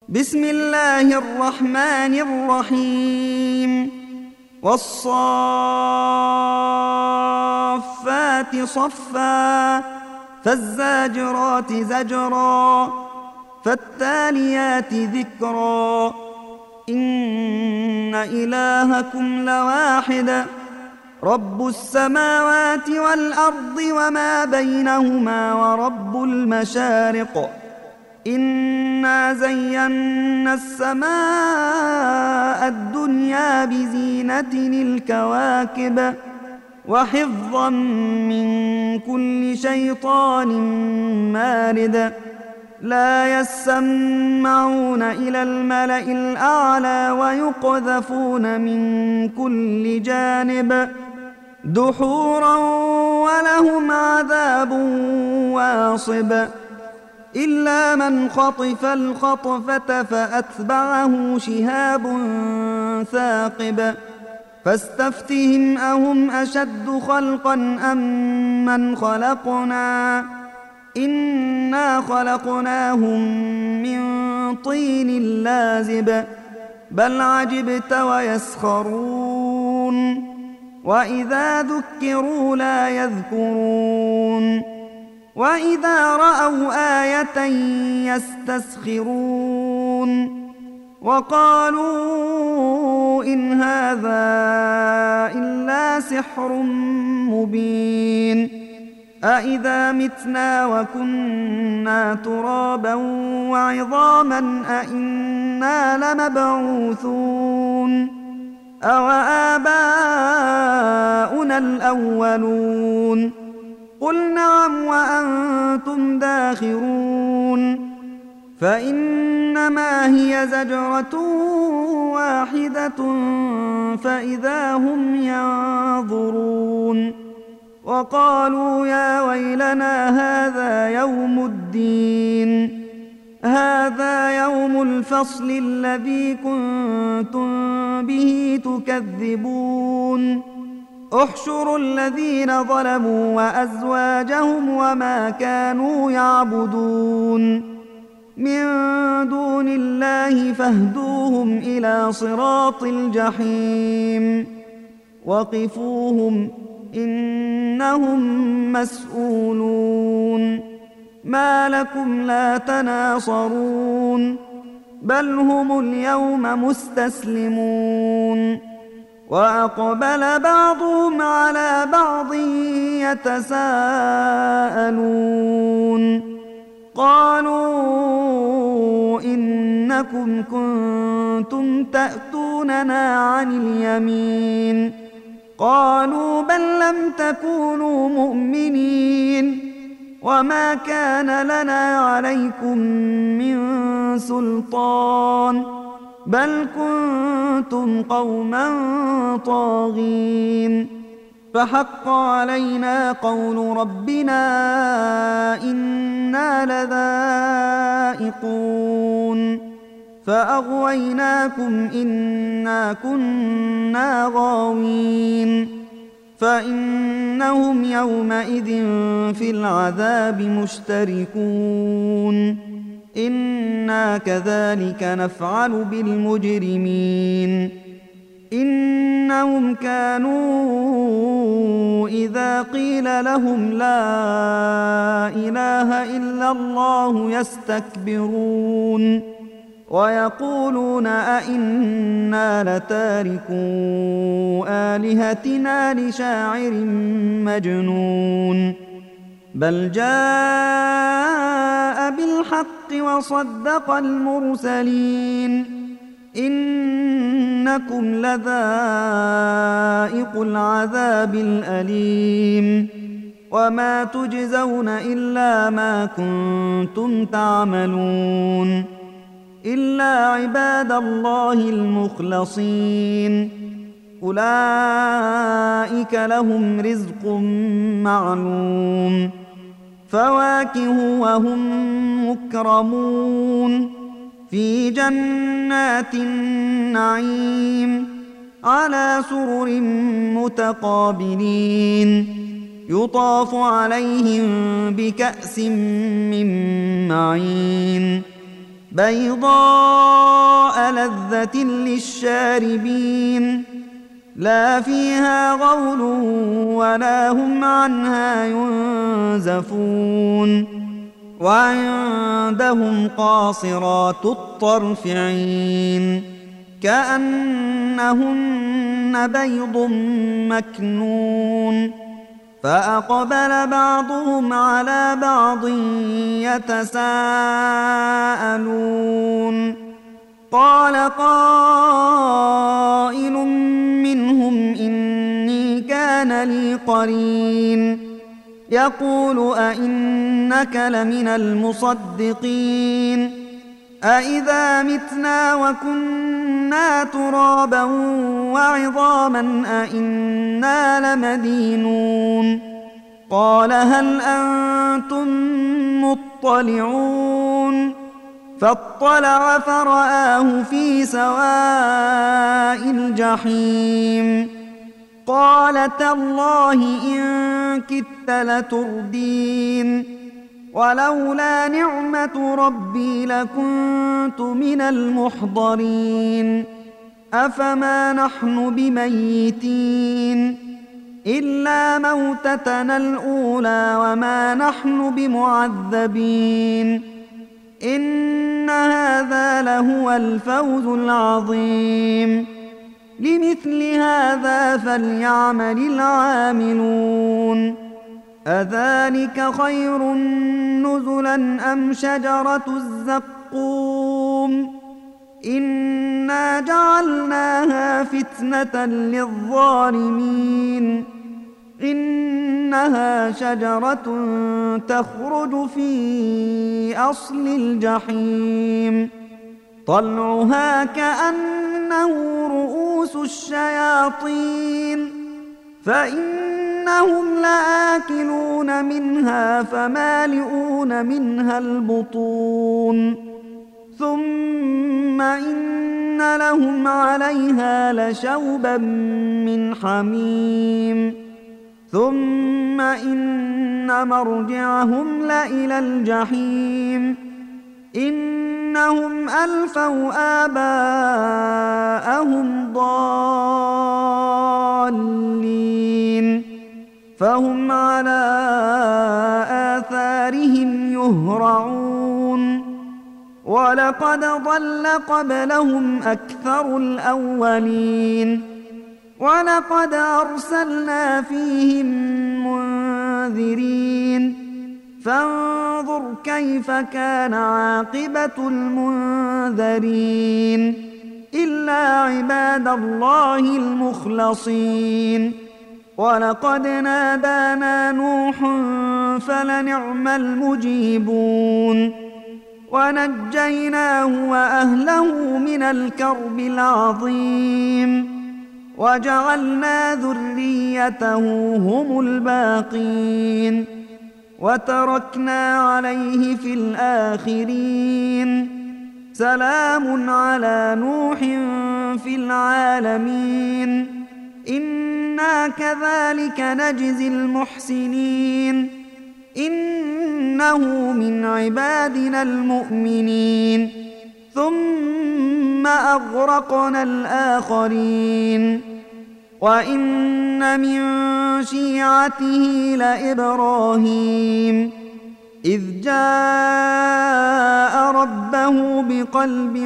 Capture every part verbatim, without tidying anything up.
بسم الله الرحمن الرحيم والصافات صفا فالزاجرات زجرا فالتاليات ذكرا إن إلهكم لواحد رب السماوات والأرض وما بينهما ورب المشارق إنا زينا السماء الدنيا بزينة الكواكب وحفظا من كل شيطان مارد لا يسمعون إلى الملأ الأعلى ويقذفون من كل جانب دحورا ولهم عذاب واصب إلا من خطف الخطفة فأتبعه شهاب ثاقب فاستفتهم أهم أشد خلقا أم من خلقنا إنا خلقناهم من طين لازب بل عجبت ويسخرون وإذا ذكروا لا يذكرون وإذا رأوا آية يستسخرون وقالوا إن هذا إلا سحر مبين أإذا متنا وكنا ترابا وعظاما أإنا لمبعوثون أوآباؤنا الأولون قل نعم وأنتم داخرون فإنما هي زجرة واحدة فإذا هم ينظرون وقالوا يا ويلنا هذا يوم الدين هذا يوم الفصل الذي كنتم به تكذبون احشروا الذين ظلموا وأزواجهم وما كانوا يعبدون من دون الله فاهدوهم إلى صراط الجحيم وقفوهم إنهم مسؤولون ما لكم لا تناصرون بل هم اليوم مستسلمون وأقبل بعضهم على بعض يتساءلون قالوا إنكم كنتم تأتوننا عن اليمين قالوا بل لم تكونوا مؤمنين وما كان لنا عليكم من سلطان بل كنتم قوما طاغين فحق علينا قول ربنا إنا لذائقون فأغويناكم إنا كنا غاوين فإنهم يومئذ في العذاب مشتركون إنا كذلك نفعل بالمجرمين إنهم كانوا إذا قيل لهم لا إله إلا الله يستكبرون ويقولون أئنا لتاركو آلهتنا لشاعر مجنون بل جاء بالحق وصدق المرسلين إنكم لذائق العذاب الأليم وما تجزون إلا ما كنتم تعملون إلا عباد الله المخلصين أولئك لهم رزق معلوم فواكه وهم مكرمون في جنات النعيم على سرر متقابلين يطاف عليهم بكأس من معين بيضاء لذة للشاربين لا فيها غول ولا هم عنها ينزفون وعندهم قاصرات الطرف عين كأنهن بيض مكنون فأقبل بعضهم على بعض يتساءلون قال قائل منهم إني كان لي قرين يقول أئنك لمن المصدقين أئذا متنا وكنا ترابا وعظاما أئنا لمدينون قال هل أنتم مطلعون فاطلع فرآه في سواء الجحيم قال تالله إن كدت لتردين ولولا نعمة ربي لكنت من المحضرين أفما نحن بميتين إلا موتتنا الأولى وما نحن بمعذبين إن هذا لهو الفوز العظيم لمثل هذا فليعمل العاملون أذلك خير نزلا أم شجرة الزقوم إنا جعلناها فتنة للظالمين إنها شجرة تخرج في أصل الجحيم طلعها كأنه رؤوس الشياطين فإنهم لآكلون منها فمالئون منها البطون ثم إن لهم عليها لشوبا من حميم ثم إن مرجعهم لإلى الجحيم إنهم ألفوا آباءهم ضالين فهم على آثارهم يهرعون ولقد ضل قبلهم أكثر الأولين ولقد أرسلنا فيهم منذرين فانظر كيف كان عاقبة المنذرين إلا عباد الله المخلصين ولقد نادانا نوح فلنعم المجيبون ونجيناه وأهله من الكرب العظيم وجعلنا ذريته هم الباقين وتركنا عليه في الآخرين سلام على نوح في العالمين إنا كذلك نجزي المحسنين إنه من عبادنا المؤمنين ثم أغرقنا الآخرين وإن من شيعته لإبراهيم إذ جاء ربه بقلب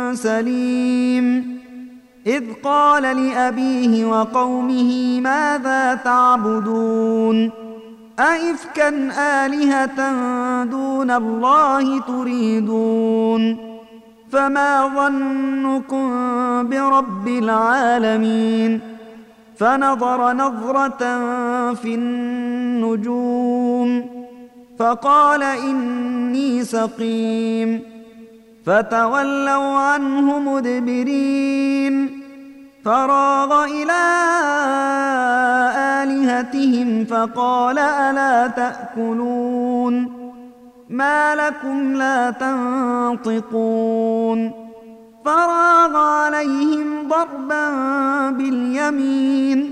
سليم إذ قال لأبيه وقومه ماذا تعبدون أئفكا آلهة دون الله تريدون فما ظنكم برب العالمين فنظر نظرة في النجوم فقال إني سقيم فتولوا عنه مدبرين فراغ إلى آلهتهم فقال ألا تأكلون ما لكم لا تنطقون فراغ عليهم ضربا باليمين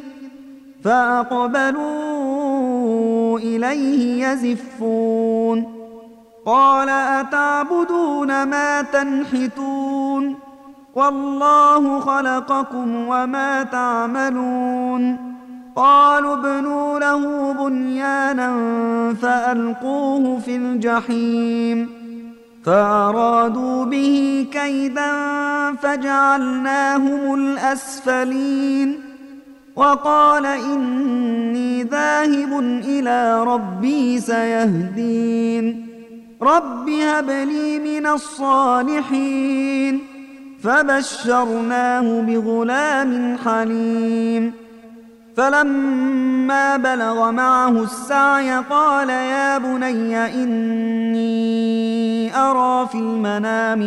فأقبلوا إليه يزفون قال أتعبدون ما تنحتون والله خلقكم وما تعملون قالوا ابنوا له بنيانا فألقوه في الجحيم فأرادوا به كيدا فجعلناهم الأسفلين وقال إني ذاهب إلى ربي سيهدين رب هب لي من الصالحين فبشرناه بغلام حليم فلما بلغ معه السعي قال يا بني إني أرى في المنام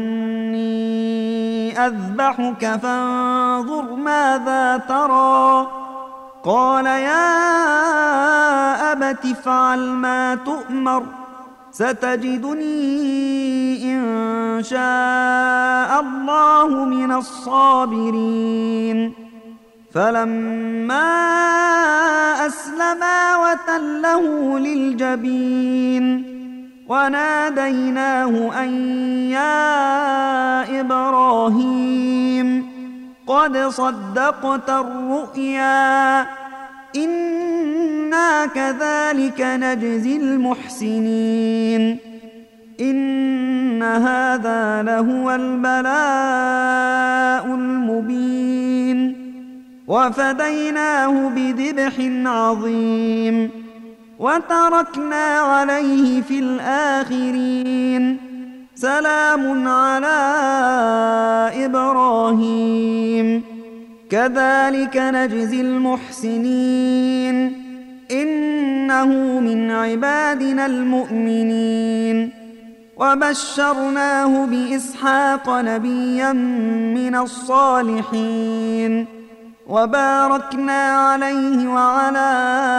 أني أذبحك فانظر ماذا ترى قال يا أبت افعل ما تؤمر ستجدني إن شاء الله من الصابرين فلما أسلما وتله للجبين وناديناه أن يا إبراهيم قد صدقت الرؤيا إنا كذلك نجزي المحسنين إن هذا لهو البلاء المبين وفديناه بذبح عظيم وتركنا عليه في الآخرين سلام على إبراهيم كذلك نجزي المحسنين إنه من عبادنا المؤمنين وبشرناه بإسحاق نبيا من الصالحين وباركنا عليه وعلى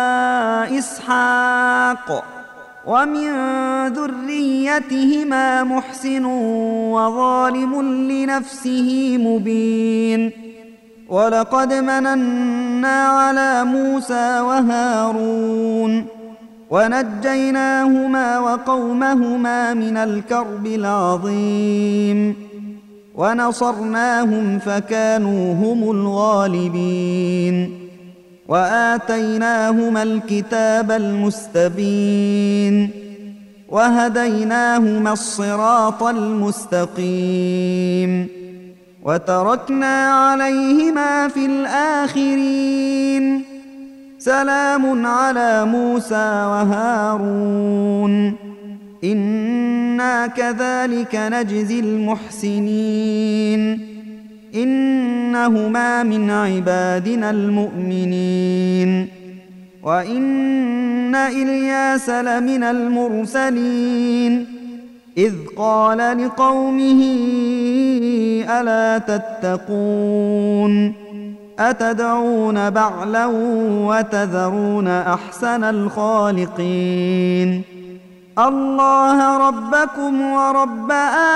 إسحاق ومن ذريتهما محسن وظالم لنفسه مبين ولقد مننا على موسى وهارون ونجيناهما وقومهما من الكرب العظيم ونصرناهم فكانوا هم الغالبين وآتيناهما الكتاب المستبين وهديناهما الصراط المستقيم وتركنا عليهما في الآخرين سلام على موسى وهارون إنا كذلك نجزي المحسنين إنهما من عبادنا المؤمنين وإن إلياس لمن المرسلين إذ قال لقومه ألا تتقون أتدعون بعلا وتذرون أحسن الخالقين الله ربكم ورب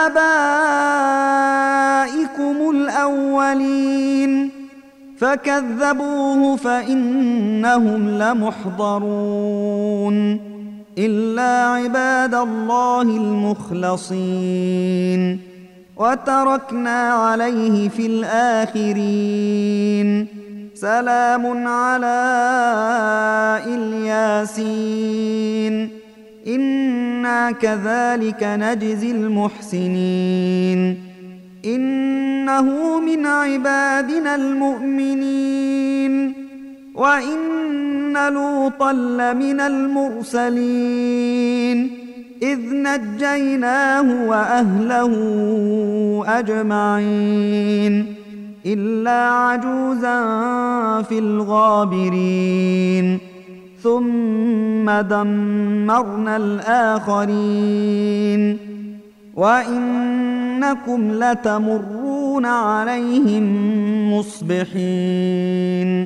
آبائكم الأولين فكذبوه فإنهم لمحضرون إلا عباد الله المخلصين وتركنا عليه في الآخرين سلام على الياسين إنا كذلك نجزي المحسنين إنه من عبادنا المؤمنين وإن لوطا لمن المرسلين إذ نجيناه وأهله أجمعين إلا عجوزا في الغابرين ثم دمرنا الآخرين وإنكم لتمرون عليهم مصبحين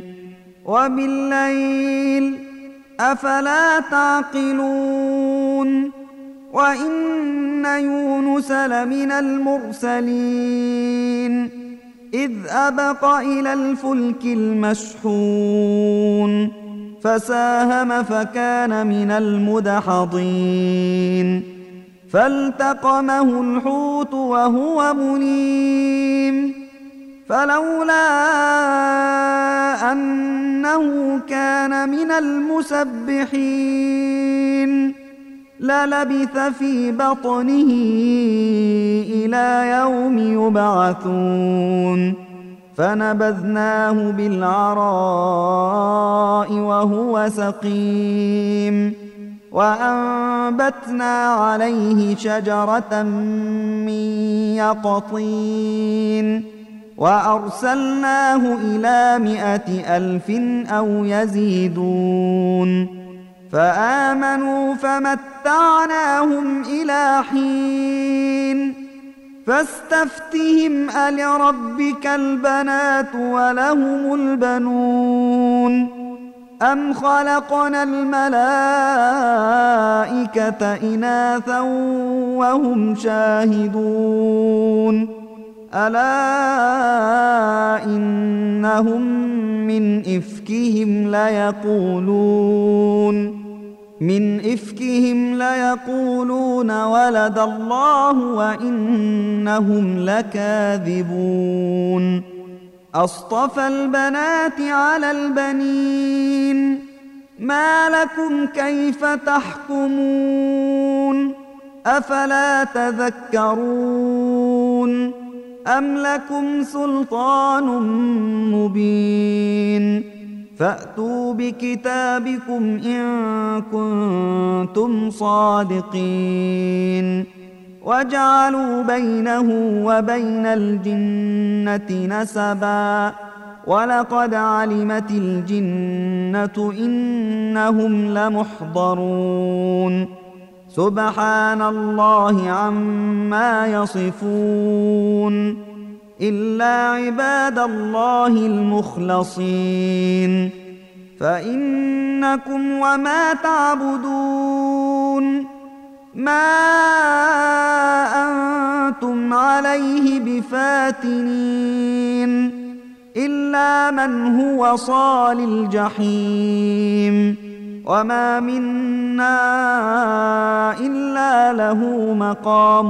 وبالليل أفلا تعقلون وإن يونس لمن المرسلين إذ أبق إلى الفلك المشحون فساهم فكان من المدحضين فالتقمه الحوت وهو مليم فلولا أنه كان من المسبحين للبث في بطنه إلى يوم يبعثون فنبذناه بالعراء وهو سقيم وأنبتنا عليه شجرة من يقطين وأرسلناه إلى مائة ألف أو يزيدون فآمنوا فمتعناهم إلى حين فاستفتهم ألربك البنات ولهم البنون أم خلقنا الملائكة إناثا وهم شاهدون ألا إنهم من إفكهم ليقولون من إفكهم ليقولون ولد الله وإنهم لكاذبون أصطفى البنات على البنين ما لكم كيف تحكمون أفلا تذكرون أم لكم سلطان مبين فأتوا بكتابكم إن كنتم صادقين وجعلوا بينه وبين الجنة نسبا ولقد علمت الجنة إنهم لمحضرون سبحان الله عما يصفون إلا عباد الله المخلصين فإنكم وما تعبدون ما أنتم عليه بفاتنين إلا من هو صال الجحيم وما منا إلا له مقام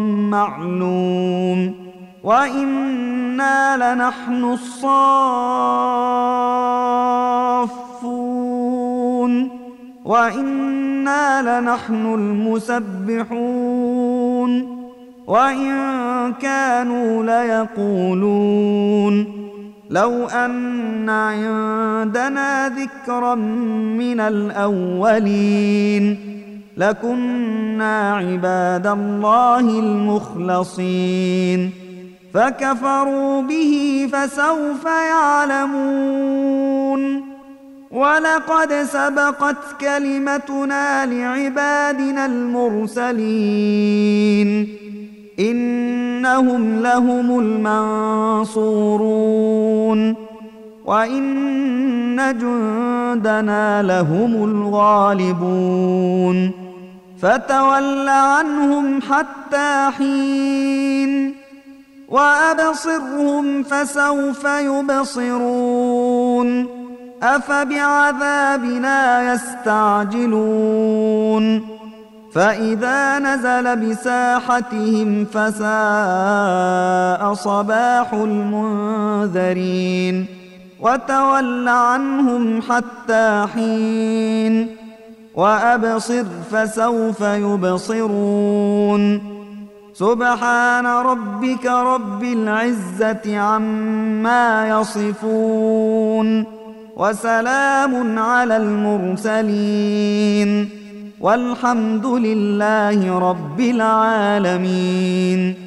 معلوم وإنا لنحن الصافون وإنا لنحن المسبحون وإن كانوا ليقولون لو أن عندنا ذكرا من الأولين لكنا عباد الله المخلصين فكفروا به فسوف يعلمون ولقد سبقت كلمتنا لعبادنا المرسلين إنهم لهم المنصورون وإن جندنا لهم الغالبون فتول عنهم حتى حين وأبصرهم فسوف يبصرون أفبعذابنا يستعجلون فإذا نزل بساحتهم فساء صباح المنذرين وتول عنهم حتى حين وأبصر فسوف يبصرون سبحان ربك رب العزة عما يصفون وسلام على المرسلين والحمد لله رب العالمين.